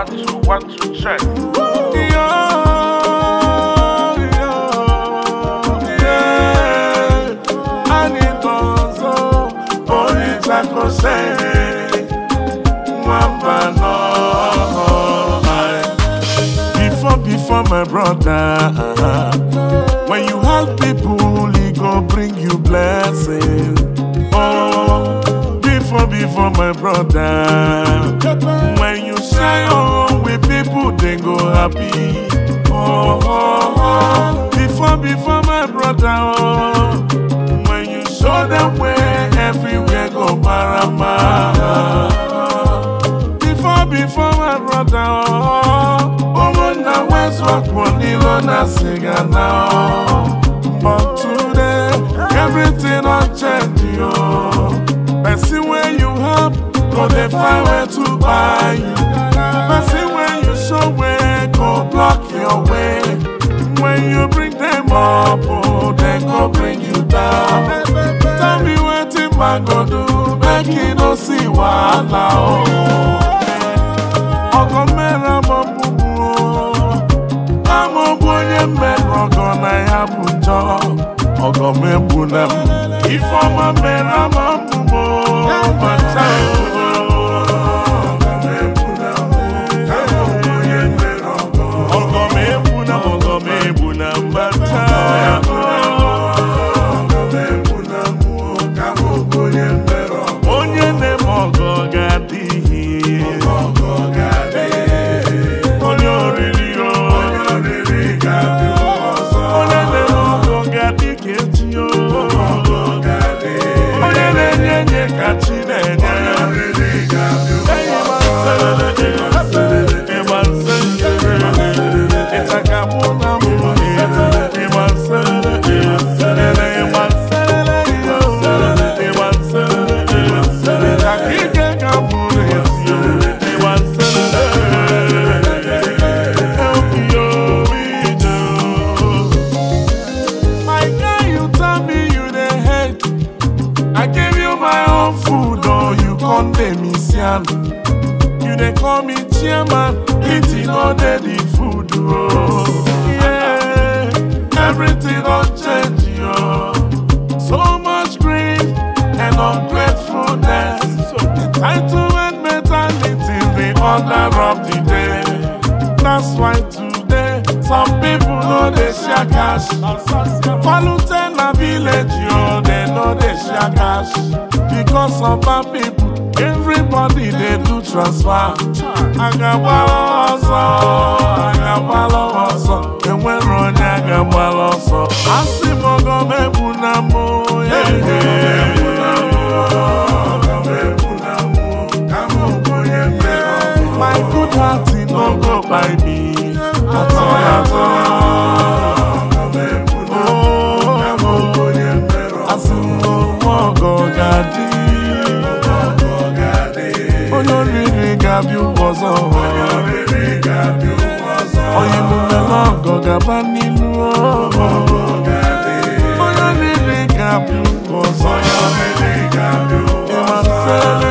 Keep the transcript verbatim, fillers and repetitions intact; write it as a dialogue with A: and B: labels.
A: One, two, one, two, check.
B: Yo, yo, yeah. I need also only Chaco say, Mamba no. Before, before my brother, when you help people, he go bring you blessing. Oh, before, before my brother, when you share your with people, they go happy. Oh, oh, oh. Before, before my brother, oh, when you show them where everywhere go marama. Before, before my brother, oh, oh, na west walk one na singer now. But today, everything on change, yo. Person when you help, go they find where to buy you. Person when you show where, go block your way. When you bring them up, oh, they go bring you down. Tell me what him I go do, make you no see wahala, oh. Ogo mera mabubu, amo boye mera gona ya bunjo. Ogo me bunam, ifoma mera mabubu, macha. You they call me chairman, eating all the food, oh. Yeah, everything don't change, yo. So much grief and ungratefulness. Entitlement mentality is the order of the day. That's why today some people know they share cash. Falutena village, yo, they know they share cash. Because of bad people, everybody they do transfer. Agabalo also, agabalo also. And when run agabalo also, asimo go me bunamo, yeah yeah. My good heart no go by me. Ato ato. Oh, asimo mo go gadi. Was all oh, you move along, go Gabaninu. Oh, you really got you was all